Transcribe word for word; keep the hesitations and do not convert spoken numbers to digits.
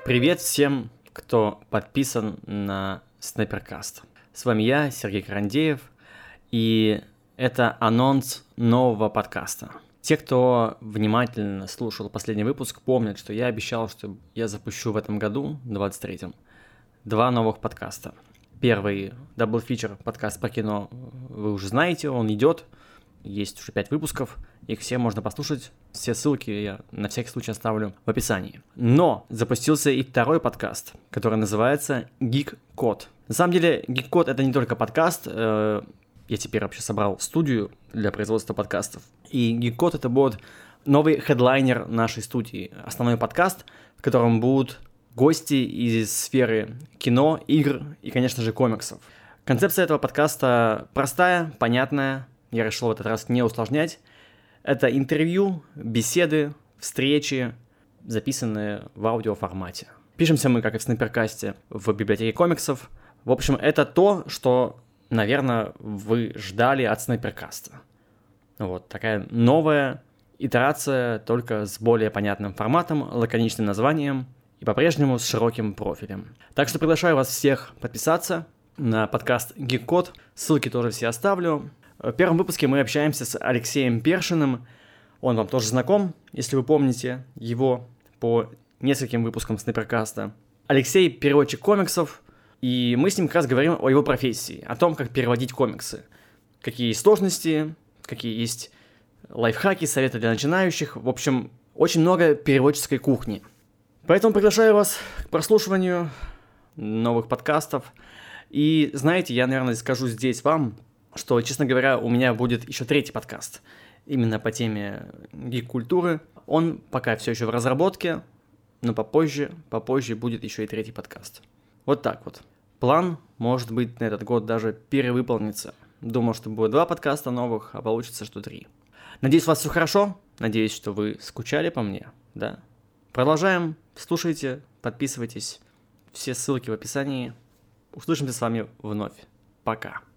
Привет всем, кто подписан на Снайперкаст. С вами я, Сергей Карандеев, и это анонс нового подкаста. Те, кто внимательно слушал последний выпуск, помнят, что я обещал, что я запущу в этом году, двадцать третьем, два новых подкаста. Первый Double Feature подкаст по кино вы уже знаете, он идет, есть уже пять выпусков, их все можно послушать, все ссылки я на всякий случай оставлю в описании. Но запустился и второй подкаст, который называется Geek Code. На самом деле Geek Code это не только подкаст, э, я теперь вообще собрал студию для производства подкастов, и Geek Code это будет новый хедлайнер нашей студии, основной подкаст, в котором будут гости из сферы кино, игр и, конечно же, комиксов. Концепция этого подкаста простая, понятная, я решил в этот раз не усложнять. Это интервью, беседы, встречи, записанные в аудиоформате. Пишемся мы, как и в Снайперкасте, в библиотеке комиксов. В общем, это то, что, наверное, вы ждали от Снайперкаста. Вот такая новая итерация, только с более понятным форматом, лаконичным названием и по-прежнему с широким профилем. Так что приглашаю вас всех подписаться на подкаст Geek Code. Ссылки тоже все оставлю. В первом выпуске мы общаемся с Алексеем Першиным. Он вам тоже знаком, если вы помните его по нескольким выпускам Снайперкаста. Алексей – переводчик комиксов, и мы с ним как раз говорим о его профессии, о том, как переводить комиксы. Какие есть сложности, какие есть лайфхаки, советы для начинающих. В общем, очень много переводческой кухни. Поэтому приглашаю вас к прослушиванию новых подкастов. И знаете, я, наверное, скажу здесь вам, что, честно говоря, у меня будет еще третий подкаст именно по теме гик-культуры. Он пока все еще в разработке, но попозже, попозже будет еще и третий подкаст. Вот так вот. План, может быть, на этот год даже перевыполнится. Думал, что будет два подкаста новых, а получится, что три. Надеюсь, у вас все хорошо. Надеюсь, что вы скучали по мне, да? Продолжаем. Слушайте, подписывайтесь. Все ссылки в описании. Услышимся с вами вновь. Пока.